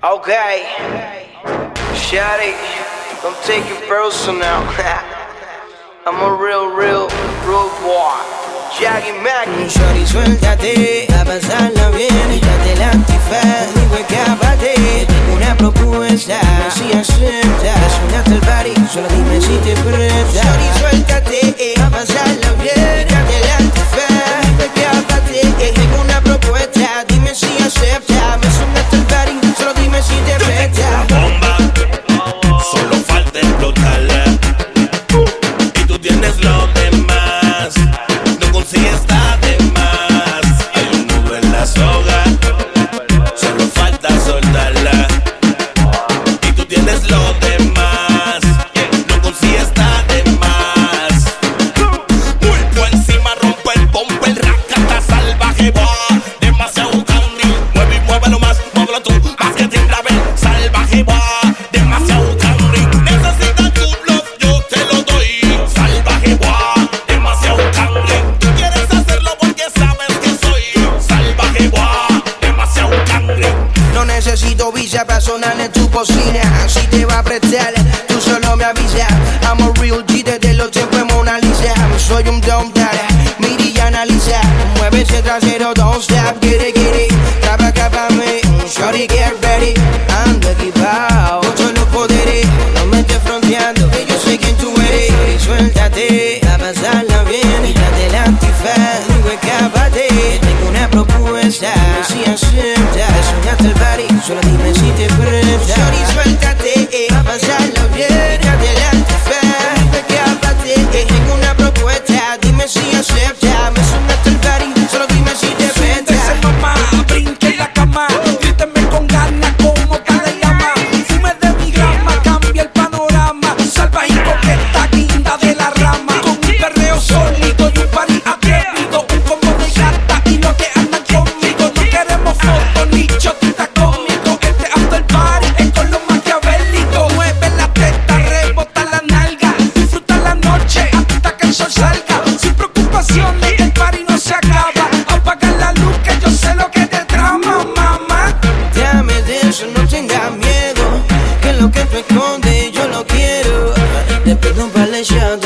Okay, Shawty, don't take it personal. I'm a real rude boy. Jaggy Mac. Shorty, suéltate, a pasarla bien. Quítate la antifaz, digo escápate. Tengo una propuesta, si aceptas. Sonaste el party, solo dime si te prestas. Shorty, suéltate, a pasarla bien. Quítate la antifaz, digo escápate. Tengo una propuesta, dime si aceptas. Me sonaste el party, solo dime si te prestas. Bomba, solo falta explotarla. Y tú tienes lo demás. No consigues nada de más. Hay un nudo en la soga, solo falta soltarla. Y tú tienes lo demás. No consigues nada de más. Muy por encima rompe el bumper, racata salvaje, boa. Demasiado candy, mueve y muévelo más, muévelo tú, más que tiembla, ven, salvaje, boa. Demasiado candy, necesitas tu love, yo te lo doy. Salvaje, boa, demasiado candy. Tú quieres hacerlo porque sabes que soy salvaje, boa, demasiado candy. No necesito visa para sonar en tu cocina. Si te va a prestar, tú solo me avisas. I'm a real G desde los tiempos de Mona Lisa. Soy un dumb dada, mira y analiza. Mueve ese trasero, don't stop, get it. Capa, me, shorty, get ready. Ando equipado, con los poderes. No me estés fronteando, que yo sé quién tú eres. Shorty, suéltate, a pasarla bien. Quítate la antifaz, digo escápate. Tengo una propuesta, si aceptas. Soñaste el party, solo dime si te prestas. Shorty, suéltate, a pasarla bien. Quítate la antifaz, digo escápate. Tengo una propuesta, dime si aceptas. Me sonaste el party, solo dime si te prestas. Siéntese mamá, brinque en la cama. Gríteme con ganas como cada llama. Fume de mi grama, cambia el panorama. Salvaje y coqueta, guinda de la rama. Con un perreo sólido y un party atrevido. Un combo de gata y los que andan conmigo. No queremos fotos ni chotita conmigo. Este after party es con los maquiavélicos. Mueve la teta, rebota la nalga. Disfruta la noche hasta que el sol salga. Sin preocupaciones, el party no se acaba. Apaga la luz que yo sé lo que te trama, mamá. Dame de eso, no tengas miedo. Que lo que tú escondes yo lo quiero. Te pido un par de shots